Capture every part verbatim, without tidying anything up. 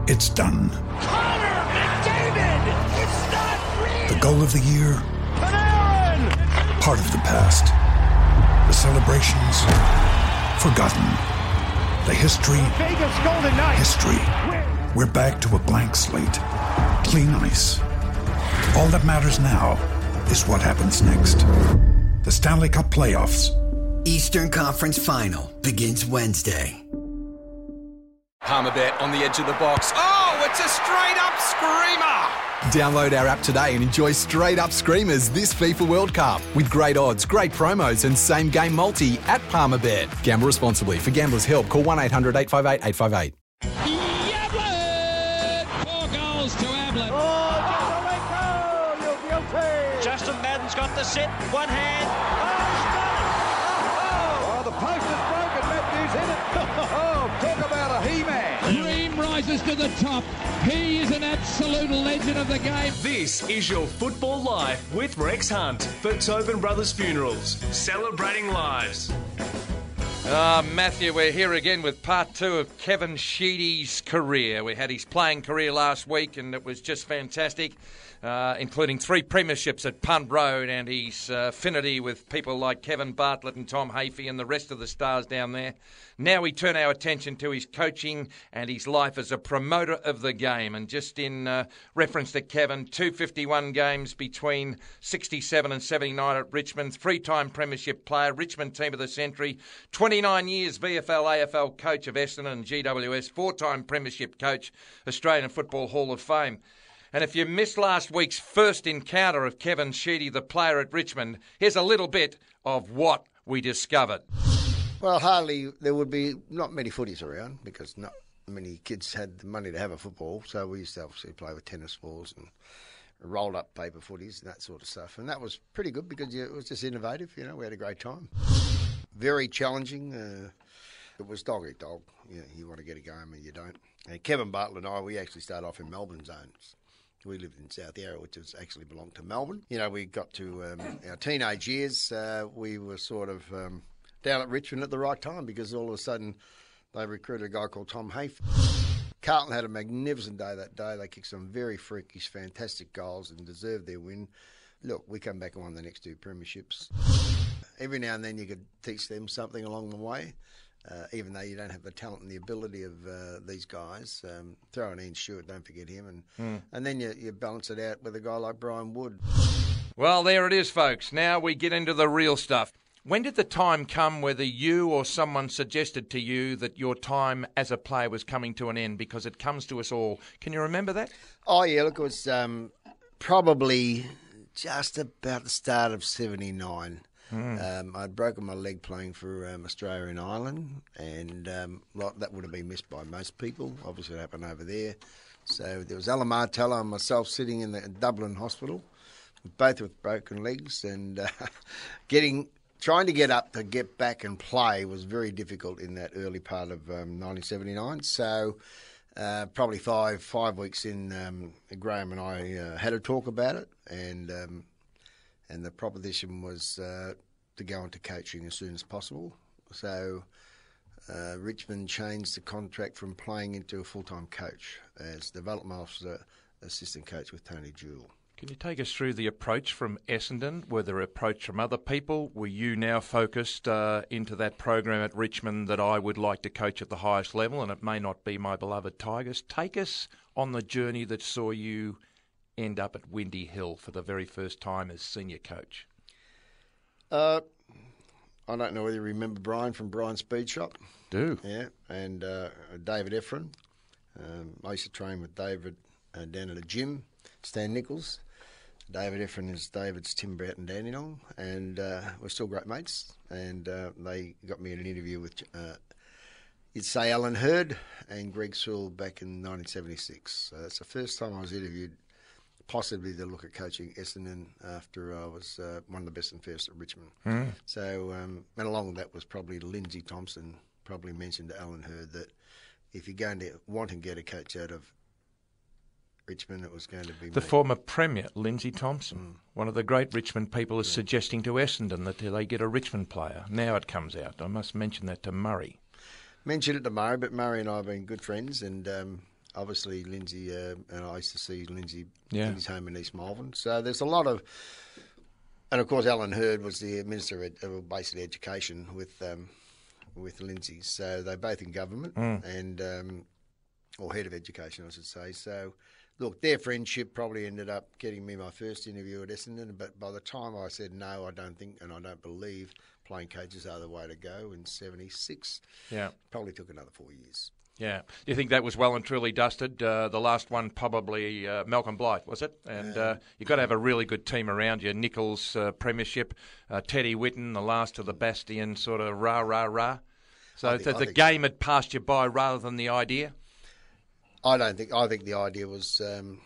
It's done. Connor McDavid! It's not real! The goal of the year? Panarin! Part of the past. The celebrations? Forgotten. The history? Vegas Golden Knights! History. We're back to a blank slate. Clean ice. All that matters now is what happens next. The Stanley Cup Playoffs. Eastern Conference Final begins Wednesday. Palmerbet on the edge of the box. Oh, it's a straight-up screamer! Download our app today and enjoy straight-up screamers this FIFA World Cup with great odds, great promos and same-game multi at Palmerbet. Gamble responsibly. For Gamblers' Help, call one eight hundred eight five eight eight five eight. Yablett! Four goals to Ablett. Oh, you're guilty! Justin Madden's got the set, one hand. Oh, the post is broken, Matthews hit it. Oh, talk about a he-man. Dream rises to the top. He is an absolute legend of the game. This is your Football Life with Rex Hunt for Tobin Brothers Funerals, celebrating lives. Uh, Matthew, we're here again with part two of Kevin Sheedy's career. We had his playing career last week and it was just fantastic, uh, including three premierships at Punt Road and his uh, affinity with people like Kevin Bartlett and Tom Hafey and the rest of the stars down there. Now we turn our attention to his coaching and his life as a promoter of the game. And just in uh, reference to Kevin, two hundred fifty-one games between sixty-seven and seventy-nine at Richmond, three-time premiership player, Richmond Team of the Century, twenty-nine years V F L, A F L coach of Essendon and G W S, four-time premiership coach, Australian Football Hall of Fame. And if you missed last week's first encounter of Kevin Sheedy, the player at Richmond, here's a little bit of what we discovered. Well, hardly, there would be not many footies around because not many kids had the money to have a football. So we used to obviously play with tennis balls and rolled up paper footies and that sort of stuff. And that was pretty good because it was just innovative. You know, we had a great time. Very challenging. Uh, it was dog eat dog. You know, you want to get a game and you don't. And Kevin Bartlett and I, we actually started off in Melbourne zones. We lived in South Yarra, which was actually belonged to Melbourne. You know, we got to um, our teenage years. Uh, we were sort of Um, down at Richmond at the right time because all of a sudden they recruited a guy called Tom Hafey. Carlton had a magnificent day that day. They kicked some very freakish, fantastic goals and deserved their win. Look, we come back and won the next two premierships. Every now and then you could teach them something along the way, uh, even though you don't have the talent and the ability of uh, these guys. Um, throw in Ian Stewart, don't forget him. And, mm. and then you, you balance it out with a guy like Brian Wood. Well, there it is, folks. Now we get into the real stuff. When did the time come whether you or someone suggested to you that your time as a player was coming to an end? Because it comes to us all. Can you remember that? Oh, yeah, look, it was um, probably just about the start of seventy-nine. Mm. Um, I'd broken my leg playing for um, Australia and Ireland, and um, that would have been missed by most people. Obviously, it happened over there. So there was Alan Martello and myself sitting in the Dublin hospital, both with broken legs, and uh, getting... Trying to get up to get back and play was very difficult in that early part of um, nineteen seventy-nine. So uh, probably five five weeks in, um, Graham and I uh, had a talk about it, and um, and the proposition was uh, to go into coaching as soon as possible. So uh, Richmond changed the contract from playing into a full-time coach as development officer, assistant coach with Tony Jewell. Can you take us through the approach from Essendon? Were there approach from other people? Were you now focused uh, into that program at Richmond that I would like to coach at the highest level, and it may not be my beloved Tigers? Take us on the journey that saw you end up at Windy Hill for the very first time as senior coach. Uh, I don't know whether you remember Brian from Brian's Speed Shop. Do. Yeah, and uh, David Efron. Um, I used to train with David uh, down at a gym, Stan Nichols. David Efron is David's Tim Broughton Dandenong, and uh, we're still great mates. And uh, they got me in an interview with, uh, you'd say, Alan Hurd and Greg Sewell back in nineteen seventy-six. So that's the first time I was interviewed, possibly to look at coaching Essendon after I was uh, one of the best and fairest at Richmond. Mm. So, um, and along with that was probably Lindsay Thompson, probably mentioned to Alan Hurd that if you're going to want to get a coach out of Richmond, it was going to be the me. former Premier, Lindsay Thompson. Mm. One of the great Richmond people is yeah. suggesting to Essendon that they get a Richmond player. Now it comes out. I must mention that to Murray. Mentioned it to Murray, but Murray and I have been good friends, and um, obviously Lindsay, uh, and I used to see Lindsay yeah. in his home in East Malvern. So there's a lot of, and of course Alan Hurd was the Minister of uh, basically Education with um, with Lindsay. So they're both in government mm. and um, or head of education, I should say. So look, their friendship probably ended up getting me my first interview at Essendon. But by the time I said no, I don't think and I don't believe playing coaches are the way to go in seventy-six. Yeah, probably took another four years. Yeah. Do you think that was well and truly dusted? Uh, the last one probably uh, Malcolm Blight, was it? And uh, you've got to have a really good team around you. Nichols, uh, Premiership, uh, Teddy Whitten, the last of the Bastion, sort of rah, rah, rah. So think, the, the think game had passed you by rather than the idea? I don't think. I think the idea was um,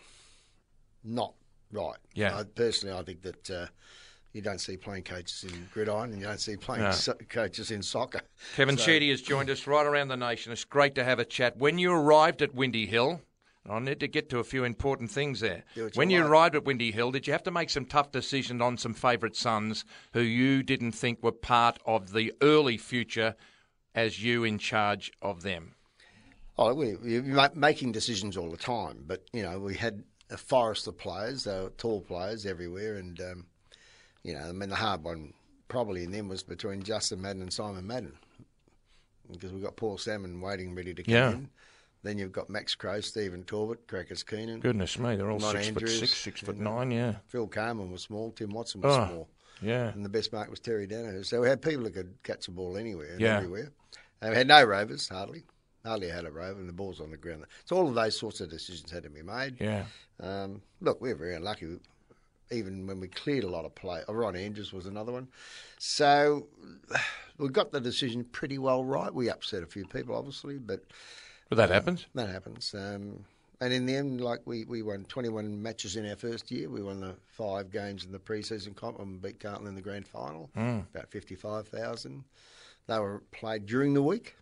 not right. Yeah. I, personally, I think that... Uh, You don't see playing coaches in gridiron and you don't see playing no. so- coaches in soccer. Kevin so, Sheedy has joined us right around the nation. It's great to have a chat. When you arrived at Windy Hill, I need to get to a few important things there. When you like. arrived at Windy Hill, did you have to make some tough decisions on some favourite sons who you didn't think were part of the early future as you in charge of them? Oh, we, we were making decisions all the time, but, you know, we had a forest of players, uh, tall players everywhere, and... Um, You know, I mean, the hard one probably in them was between Justin Madden and Simon Madden because we've got Paul Salmon waiting ready to come yeah. in. Then you've got Max Crowe, Stephen Torbett, Crackers Keenan. Goodness me, they're all Ron six Andrews, foot six, six foot you know, nine, yeah. Phil Carman was small, Tim Watson was oh, small. Yeah. And the best mark was Terry Danaher. So we had people that could catch the ball anywhere and yeah. everywhere. And we had no rovers, hardly. Hardly had a rover and the ball's on the ground. So all of those sorts of decisions had to be made. Yeah. Um, look, we were very unlucky. Even when we cleared a lot of play. Oh, Ron Andrews was another one. So we got the decision pretty well right. We upset a few people, obviously, but... But that uh, happens. That happens. Um, and in the end, like, we, we won twenty-one matches in our first year. We won the five games in the pre-season comp and beat Carlton in the grand final, mm. about fifty-five thousand. They were played during the week.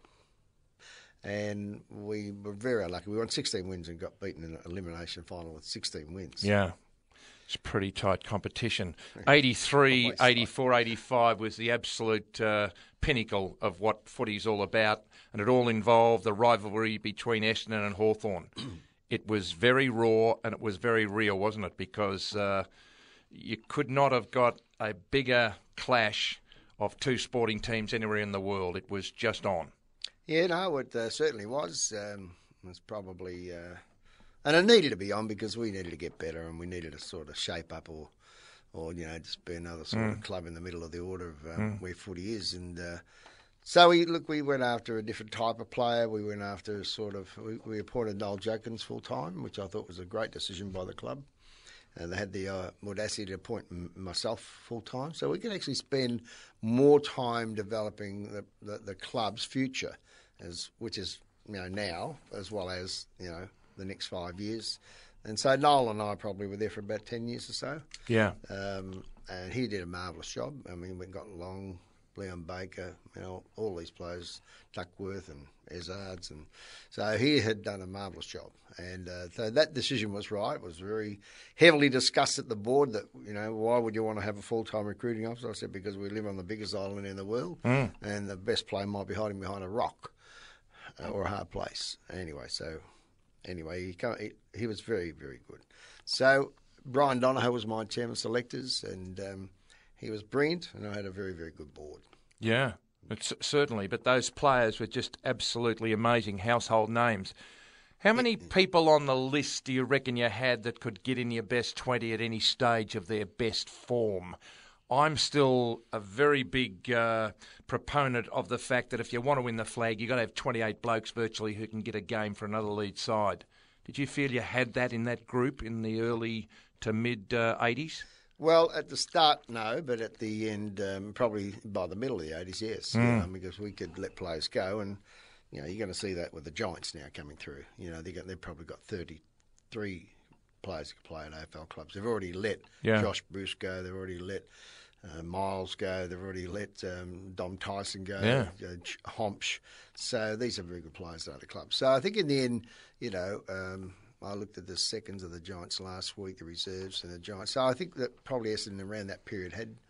And we were very unlucky. We won sixteen wins and got beaten in an elimination final with sixteen wins. Yeah. It's pretty tight competition. eighty-three, eighty-four, eighty-five was the absolute uh, pinnacle of what footy's all about, and it all involved the rivalry between Essendon and Hawthorn. It was very raw and it was very real, wasn't it? Because uh, you could not have got a bigger clash of two sporting teams anywhere in the world. It was just on. Yeah, no, it uh, certainly was. Um, it was probably... Uh... And it needed to be on because we needed to get better and we needed to sort of shape up or, or you know, just be another sort mm. of club in the middle of the order of um, mm. where footy is. And uh, so, we look, we went after a different type of player. We went after sort of, we, we appointed Noel Jokins full-time, which I thought was a great decision by the club. And they had the uh, audacity to appoint m- myself full-time. So we could actually spend more time developing the, the, the club's future, as which is, you know, now, as well as, you know, the next five years. And so Noel and I probably were there for about ten years or so. Yeah. Um, and he did a marvellous job. I mean, we got along, Leon Baker, you know, all these players, Duckworth and Ezards. And so he had done a marvellous job. And uh, so that decision was right. It was very heavily discussed at the board that, you know, why would you want to have a full-time recruiting officer? I said, because we live on the biggest island in the world mm. and the best player might be hiding behind a rock uh, or a hard place. Anyway, so... Anyway, he, he he was very, very good. So Brian Donohoe was my chairman of selectors, and um, he was brilliant, and I had a very, very good board. Yeah, it's, certainly. But those players were just absolutely amazing household names. How many people on the list do you reckon you had that could get in your best twenty at any stage of their best form? I'm still a very big uh, proponent of the fact that if you want to win the flag, you've got to have twenty-eight blokes virtually who can get a game for another lead side. Did you feel you had that in that group in the early to mid-eighties? Uh, well, at the start, no, but at the end, um, probably by the middle of the eighties, yes, mm. you know, because we could let players go. And, you know, you're going to see that with the Giants now coming through. You know, they got, they've probably got thirty-three players who can play at A F L clubs. They've already let yeah. Josh Bruce go. They've already let... Uh, Miles go. They've already let um, Dom Tyson go. Yeah. Uh, Hompsch. So these are very good players at the club. So I think in the end, you know, um, I looked at the seconds of the Giants last week, the reserves and the Giants. So I think that probably Essendon around that period had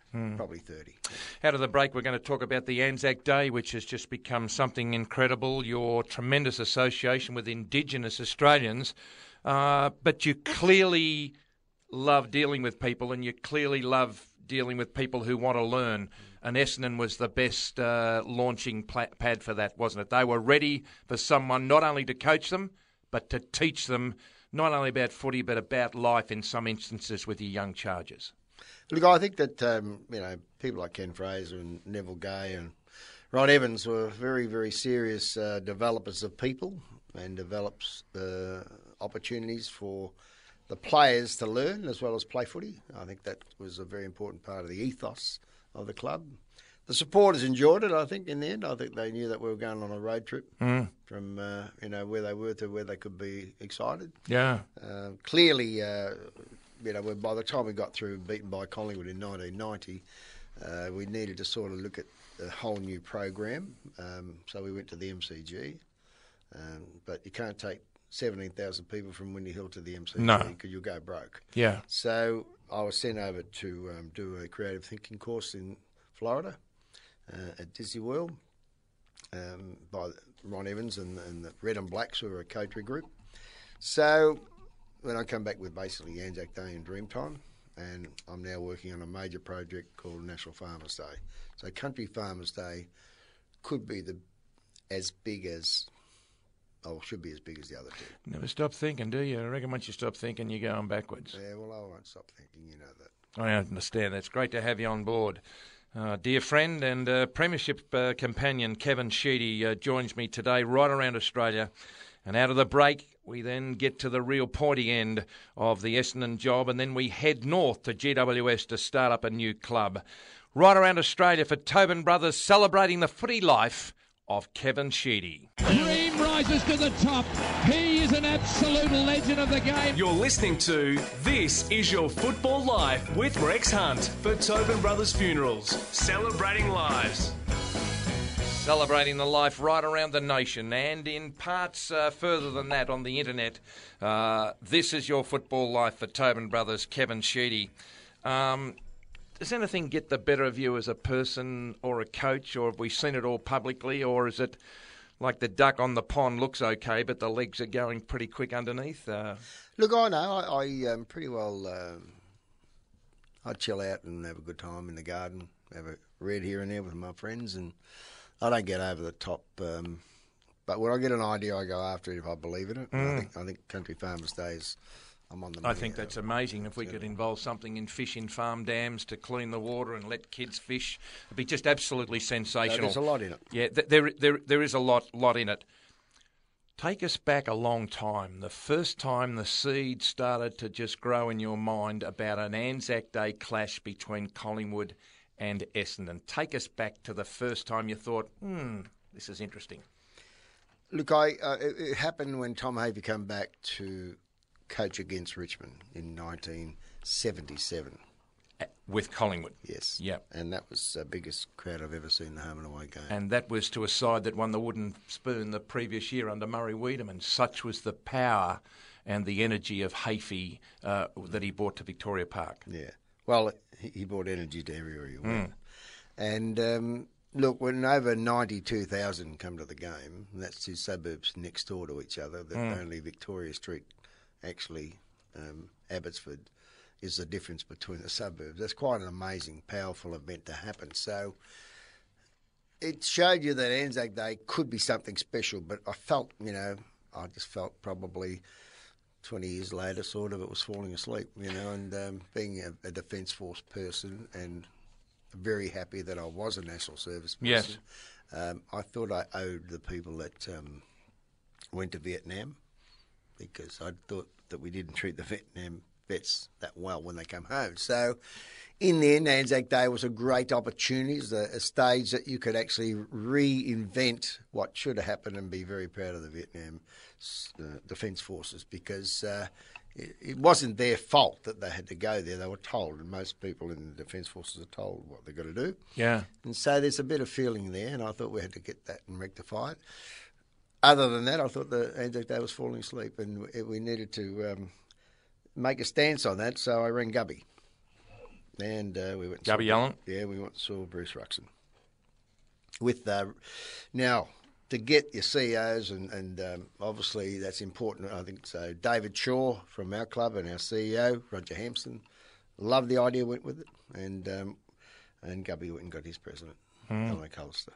Mm. Probably thirty. Out of the break, we're going to talk about the Anzac Day, which has just become something incredible, your tremendous association with Indigenous Australians, uh, but you clearly love dealing with people and you clearly love dealing with people who want to learn. And Essendon was the best uh, launching pad for that, wasn't it? They were ready for someone not only to coach them, but to teach them not only about footy, but about life in some instances with your young charges. Look, I think that um, you know people like Ken Fraser and Neville Gay and Ron Evans were very, very serious uh, developers of people and develops uh, opportunities for the players to learn as well as play footy. I think that was a very important part of the ethos of the club. The supporters enjoyed it, I think, in the end. I think they knew that we were going on a road trip mm. from uh, you know where they were to where they could be excited. Yeah. Uh, clearly, uh, you know, by the time we got through beaten by Collingwood in nineteen ninety, uh, we needed to sort of look at a whole new program. Um, so we went to the M C G. Um, but you can't take seventeen thousand people from Windy Hill to the M C G no. because you'll go broke. Yeah. So I was sent over to um, do a creative thinking course in Florida uh, at Disney World um, by Ron Evans and, and the Red and Blacks, who were a coterie group. So when I come back with basically Anzac Day and Dreamtime, and I'm now working on a major project called National Farmers Day. So Country Farmers Day could be the as big as... Oh, should be as big as the other two. Never stop thinking, do you? I reckon once you stop thinking, you're going backwards. Yeah, well, I won't stop thinking, you know that. I understand. It's great to have you on board. Uh, dear friend and uh, Premiership uh, companion Kevin Sheedy uh, joins me today right around Australia. And out of the break, we then get to the real pointy end of the Essendon job, and then we head north to G W S to start up a new club. Right around Australia for Tobin Brothers, celebrating the footy life of Kevin Sheedy. Dream rises to the top. He is an absolute legend of the game. You're listening to This Is Your Football Life with Rex Hunt for Tobin Brothers Funerals, celebrating lives. Celebrating the life right around the nation and in parts uh, further than that on the internet. Uh, this is Your Football Life for Tobin Brothers, Kevin Sheedy. Um... Does anything get the better of you as a person or a coach, or have we seen it all publicly, or is it like the duck on the pond looks okay, but the legs are going pretty quick underneath? Uh... Look, I know. I, I um, pretty well, um, I chill out and have a good time in the garden, have a read here and there with my friends, and I don't get over the top. Um, but when I get an idea, I go after it if I believe in it. Mm. I think I think Country Farmers Day is... I'm on the I think that's amazing. If we could involve something in fish in farm dams to clean the water and let kids fish, it'd be just absolutely sensational. So there's a lot in it. Yeah, th- there, there, there is a lot, lot in it. Take us back a long time. The first time the seed started to just grow in your mind about an Anzac Day clash between Collingwood and Essendon. Take us back to the first time you thought, hmm, this is interesting. Look, I uh, it, it happened when Tom Havey came back to coach against Richmond in nineteen seventy-seven. With Collingwood. Yes. Yep. And that was the biggest crowd I've ever seen in the home and away game. And that was to a side that won the Wooden Spoon the previous year under Murray Wiedemann. Such was the power and the energy of Havey uh, that he brought to Victoria Park. Yeah. Well, he, he brought energy to everywhere he went. Mm. And um, look, when over ninety-two thousand come to the game, and that's two suburbs next door to each other, that mm. only Victoria Street, actually, um, Abbotsford, is the difference between the suburbs. That's quite an amazing, powerful event to happen. So it showed you that Anzac Day could be something special, but I felt, you know, I just felt probably twenty years later, sort of, it was falling asleep, you know, and um, being a, a Defence Force person and very happy that I was a National Service person. Yes. Um, I thought I owed the people that um, went to Vietnam, because I thought that we didn't treat the Vietnam vets that well when they come home. So in the end, Anzac Day was a great opportunity. It was a, a stage that you could actually reinvent what should have happened and be very proud of the Vietnam uh, Defence Forces, because uh, it, it wasn't their fault that they had to go there. They were told, and most people in the Defence Forces are told what they've got to do. Yeah. And so there's a bit of feeling there, and I thought we had to get that and rectify it. Other than that, I thought the Anzac Day was falling asleep, and we needed to um, make a stance on that. So I rang Gubby, And uh, we went. Gubby Allen. Yeah, we went and saw Bruce Ruxton. With uh, now to get your C E Os and and um, obviously that's important. I think so. David Shaw from our club and our C E O Roger Hampson loved the idea, went with it, and um, and Gubby went and got his president, mm. Elmo Collister.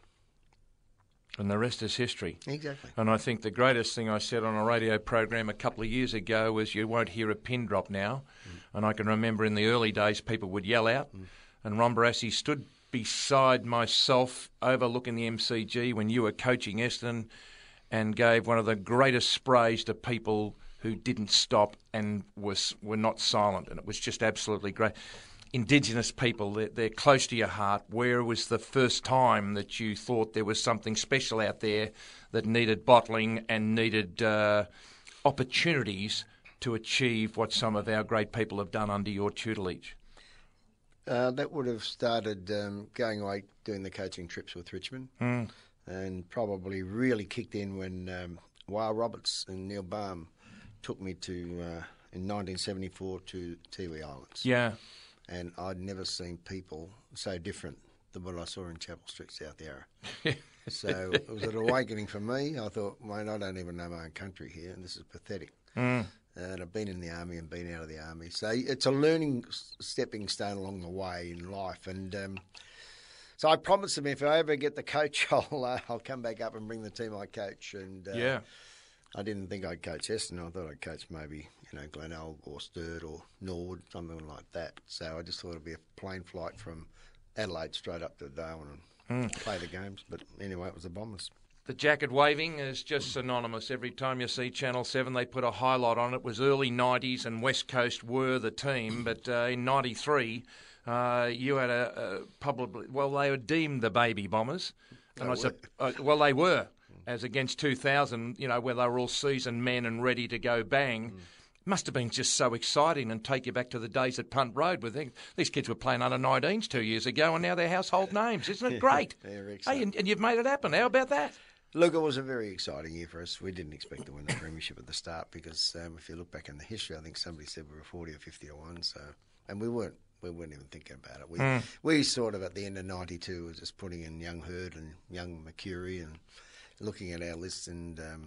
And the rest is history. Exactly. And I think the greatest thing I said on a radio program a couple of years ago was you won't hear a pin drop now. Mm. And I can remember in the early days people would yell out. Mm. And Ron Barassi stood beside myself overlooking the M C G when you were coaching Essendon and gave one of the greatest sprays to people who didn't stop and was were not silent. And it was just absolutely great. Indigenous people, they're, they're close to your heart. Where was the first time that you thought there was something special out there that needed bottling and needed uh, opportunities to achieve what some of our great people have done under your tutelage? Uh, that would have started um, going away doing the coaching trips with Richmond mm. and probably really kicked in when um, Wyle Roberts and Neil Baum took me to uh, in nineteen seventy-four to Tiwi Islands. Yeah. And I'd never seen people so different than what I saw in Chapel Street, South Yarra. So it was an awakening for me. I thought, mate, I don't even know my own country here, and this is pathetic. Mm. And I've been in the army and been out of the army. So it's a learning stepping stone along the way in life. And um, so I promised them if I ever get the coach, I'll, uh, I'll come back up and bring the team I coach. And uh, yeah. I didn't think I'd coach Essendon. I thought I'd coach maybe, you know, Glenelg or Sturt or Norwood, something like that. So I just thought it'd be a plane flight from Adelaide straight up to Darwin and mm. play the games. But anyway, it was the Bombers. The jacket waving is just synonymous. Every time you see Channel seven, they put a highlight on it. It was early nineties and West Coast were the team. But uh, in ninety-three, uh, you had a, a probably, well, they were deemed the baby Bombers. And I said, uh, well, they were. As against two thousand, you know, where they were all seasoned men and ready to go bang. Mm. Must have been just so exciting and take you back to the days at Punt Road. With these kids were playing under nineteens two years ago and now they're household names. Isn't it great? Yeah, hey, and, and you've made it happen. How about that? Look, it was a very exciting year for us. We didn't expect to win the premiership at the start because um, if you look back in the history, I think somebody said we were forty or fifty to one. So, and we weren't. We weren't even thinking about it. We mm. we sort of at the end of ninety-two were just putting in young Hurd and young Mercury and looking at our lists, and um,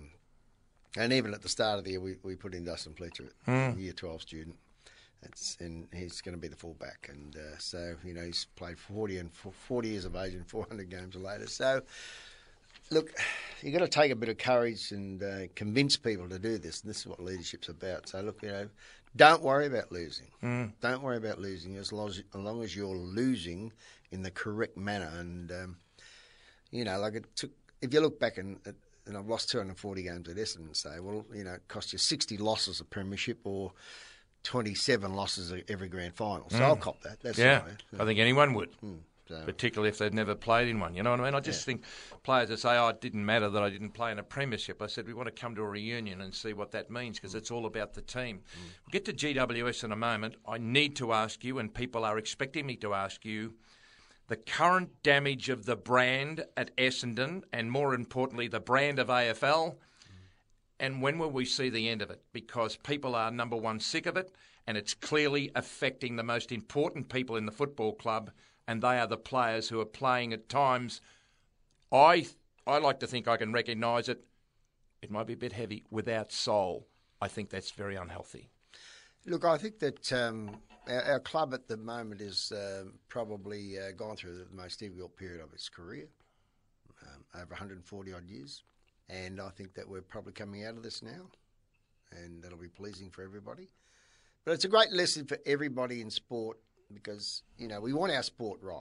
and even at the start of the year, we, we put in Dustin Fletcher, mm. year twelve student. That's and he's going to be the fullback, and uh, so you know he's played forty and forty years of age and four hundred games later. So look, you've got to take a bit of courage and uh, convince people to do this, and this is what leadership's about. So look, you know, don't worry about losing. Mm. Don't worry about losing as long as, as long as you're losing in the correct manner, and um, you know, like it took. If you look back and, and I've lost two hundred forty games at Essendon and say, well, you know, it cost you sixty losses a premiership or twenty-seven losses at every grand final. So mm. I'll cop that. That's yeah, right. I think anyone would, mm. so. particularly if they'd never played in one. You know what I mean? I just yeah. think players that say, oh, it didn't matter that I didn't play in a premiership. I said, we want to come to a reunion and see what that means because mm. it's all about the team. Mm. We'll get to G W S in a moment. I need to ask you, and people are expecting me to ask you, the current damage of the brand at Essendon and, more importantly, the brand of A F L, and when will we see the end of it? Because people are, number one, sick of it, and it's clearly affecting the most important people in the football club, and they are the players who are playing at times. I I like to think I can recognise it. It might be a bit heavy, without soul. I think that's very unhealthy. Look, I think that um, our, our club at the moment is um, probably uh, gone through the most difficult period of its career, um, over one hundred forty odd years, and I think that we're probably coming out of this now, and that'll be pleasing for everybody. But it's a great lesson for everybody in sport because, you know, we want our sport right,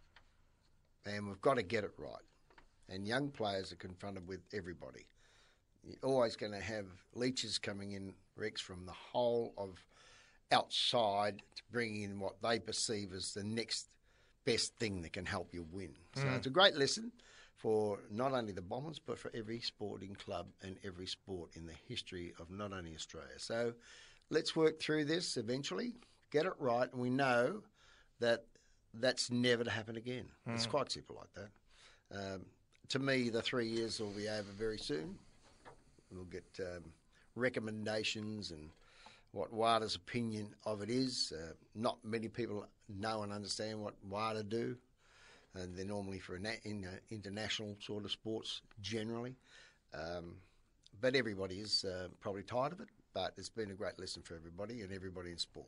and we've got to get it right. And young players are confronted with everybody. You're always going to have leeches coming in, Rex, from the whole of outside to bring in what they perceive as the next best thing that can help you win. So mm. it's a great lesson for not only the Bombers but for every sporting club and every sport in the history of not only Australia. So let's work through this eventually, get it right, and we know that that's never to happen again. Mm. It's quite simple like that. Um, to me, the three years will be over very soon. We'll get um, recommendations and what WADA's opinion of it is. Uh, not many people know and understand what WADA do. And they're normally for na- in, uh, international sort of sports generally. Um, but everybody is uh, probably tired of it. But it's been a great lesson for everybody and everybody in sport.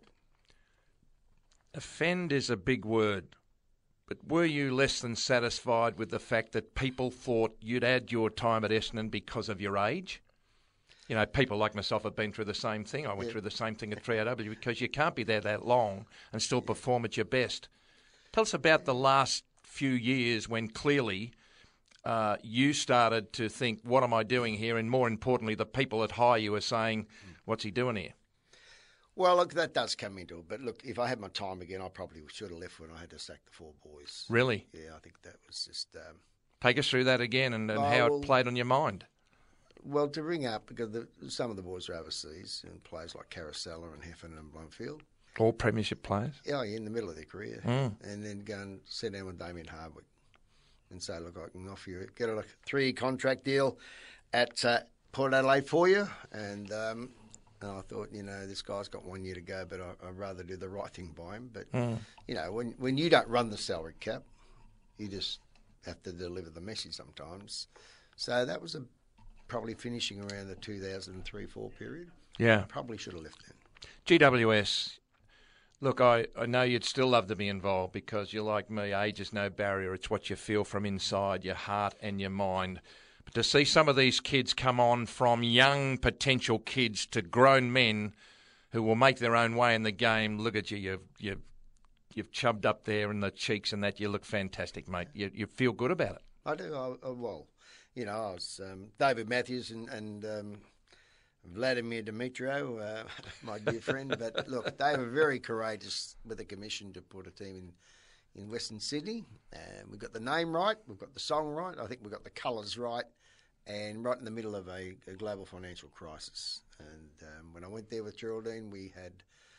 Offend is a big word. But were you less than satisfied with the fact that people thought you'd add your time at Essendon because of your age? You know, people like myself have been through the same thing. I went yeah. through the same thing at three A W because you can't be there that long and still perform at your best. Tell us about the last few years when clearly uh, you started to think, what am I doing here? And more importantly, the people that hire you are saying, what's he doing here? Well, look, that does come into it. But look, if I had my time again, I probably should have left when I had to sack the four boys. Really? Yeah, I think that was just... Um, Take us through that again and, and how well, it played on your mind. Well, to ring up, because the, some of the boys are overseas, and players like Carousella and Heffernan and Blomfield. All premiership players? Yeah, in the middle of their career. Mm. And then go and sit down with Damien Hardwick and say, look, I can offer you, get a three-year contract deal at uh, Port Adelaide for you. And, um, and I thought, you know, this guy's got one year to go, but I, I'd rather do the right thing by him. But, mm. you know, when, when you don't run the salary cap, you just have to deliver the message sometimes. So that was a, probably finishing around the two thousand three four period. Yeah. Probably should have left then. G W S... Look, I, I know you'd still love to be involved because you're like me, age is no barrier. It's what you feel from inside, your heart and your mind. But to see some of these kids come on from young potential kids to grown men who will make their own way in the game, look at you, you've, you've, you've chubbed up there in the cheeks and that. You look fantastic, mate. You, you feel good about it. I do. I, I, well, you know, I was um, David Matthews and... and um, Vladimir Dimitrio, uh, my dear friend. But look, they were very courageous with the commission to put a team in, in Western Sydney. And we got the name right, we've got the song right, I think we got the colours right, and right in the middle of a, a global financial crisis. And um, when I went there with Geraldine, we had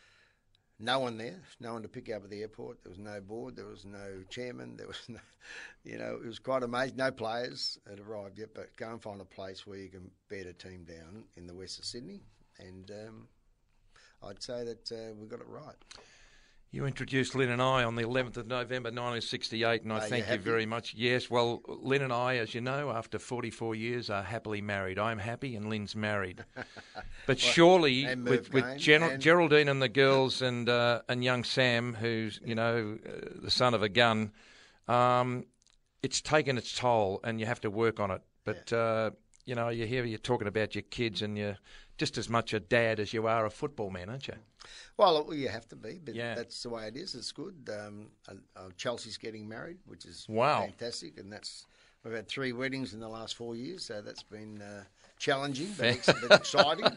no one there, no one to pick up at the airport. There was no board, there was no chairman, there was no, you know, it was quite amazing. No players had arrived yet, but go and find a place where you can bed a team down in the west of Sydney. And um, I'd say that uh, we got it right. You introduced Lynn and I on the eleventh of November nineteen sixty-eight, and I Are thank you you very much. Yes, well, Lynn and I, as you know, after forty-four years, are happily married. I'm happy and Lynn's married. But well, surely, with, with Gen- and Geraldine and the girls and uh, and young Sam, who's, you know, uh, the son of a gun, um, it's taken its toll and you have to work on it. But, yeah. uh, you know, you hear you talking about your kids and you're just as much a dad as you are a football man, aren't you? Well, you have to be, but yeah. that's the way it is. It's good. Um, uh, Chelsea's getting married, which is wow. fantastic, and that's we've had three weddings in the last four years, so that's been uh, challenging but, ex- but exciting.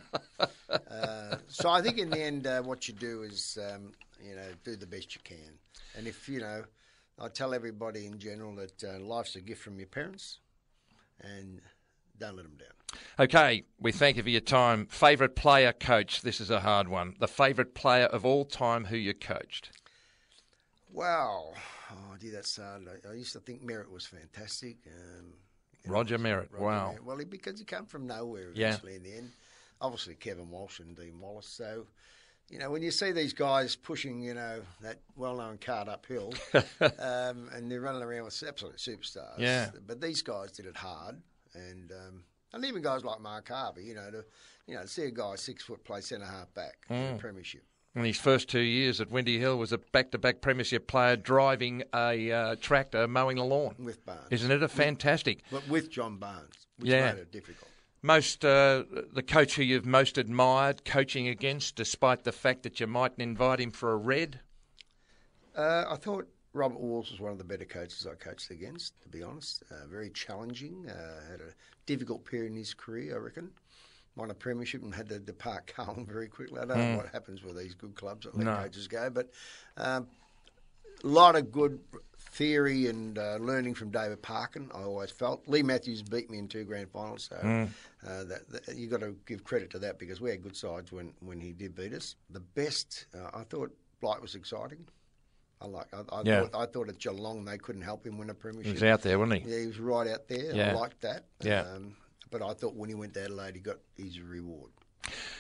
uh, so I think in the end, uh, what you do is um, you know do the best you can, and if you know, I tell everybody in general that uh, life's a gift from your parents, and don't let them down. Okay, we thank you for your time. Favourite player, coach? This is a hard one. The favourite player of all time who you coached? Wow. Oh, dear, that's hard. I, I used to think Merritt was fantastic. Um, Roger know, Merritt, Roger wow. Merritt. Well, he, because he came from nowhere yeah. eventually in the end. Obviously, Kevin Walsh and Dean Wallace. So, you know, when you see these guys pushing, you know, that well-known cart uphill, um, and they're running around with absolute superstars. Yeah. But these guys did it hard. And... Um, And even guys like Mark Harvey, you know, to you know, to see a guy six foot play centre half back mm. in the premiership. And his first two years at Windy Hill was a back-to-back premiership player driving a uh, tractor, mowing the lawn. With Barnes. Isn't it a fantastic? But with, with John Barnes, which yeah. made it difficult. Most, uh, the coach who you've most admired coaching against, despite the fact that you mightn't invite him for a red? Uh, I thought Robert Walls was one of the better coaches I coached against, to be honest. Uh, very challenging. Uh, had a difficult period in his career, I reckon. Won a premiership and had to depart Carlton very quickly. I don't mm. know what happens with these good clubs that let no. coaches go, but um, a lot of good theory and uh, learning from David Parkin, I always felt. Lee Matthews beat me in two grand finals, so mm. uh, that, that, you've got to give credit to that because we had good sides when, when he did beat us. The best, uh, I thought Blight was exciting. I like. I, I, yeah. thought, I thought at Geelong they couldn't help him win a premiership. He was out there, wasn't he? Yeah, he was right out there. Yeah. I liked that. Yeah. Um, but I thought when he went to Adelaide, he got his reward. It's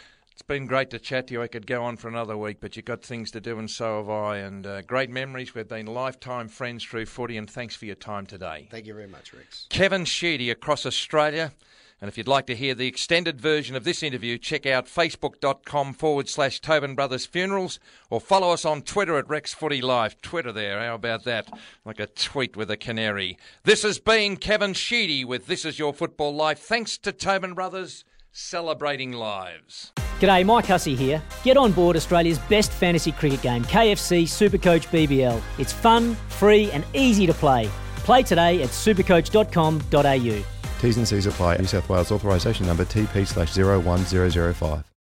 been great to chat to you. I could go on for another week, but you've got things to do and so have I. And uh, great memories. We've been lifetime friends through footy, and thanks for your time today. Thank you very much, Rex. Kevin Sheedy across Australia. And if you'd like to hear the extended version of this interview, check out facebook.com forward slash Tobin Brothers Funerals, or follow us on Twitter at Rex Footy Live. Twitter there, how about that? Like a tweet with a canary. This has been Kevin Sheedy with This Is Your Football Life. Thanks to Tobin Brothers, celebrating lives. G'day, Mike Hussey here. Get on board Australia's best fantasy cricket game, K F C Supercoach B B L. It's fun, free and easy to play. Play today at supercoach dot com dot a u. T's and C's apply. New South Wales authorisation number T P slash zero one zero zero five.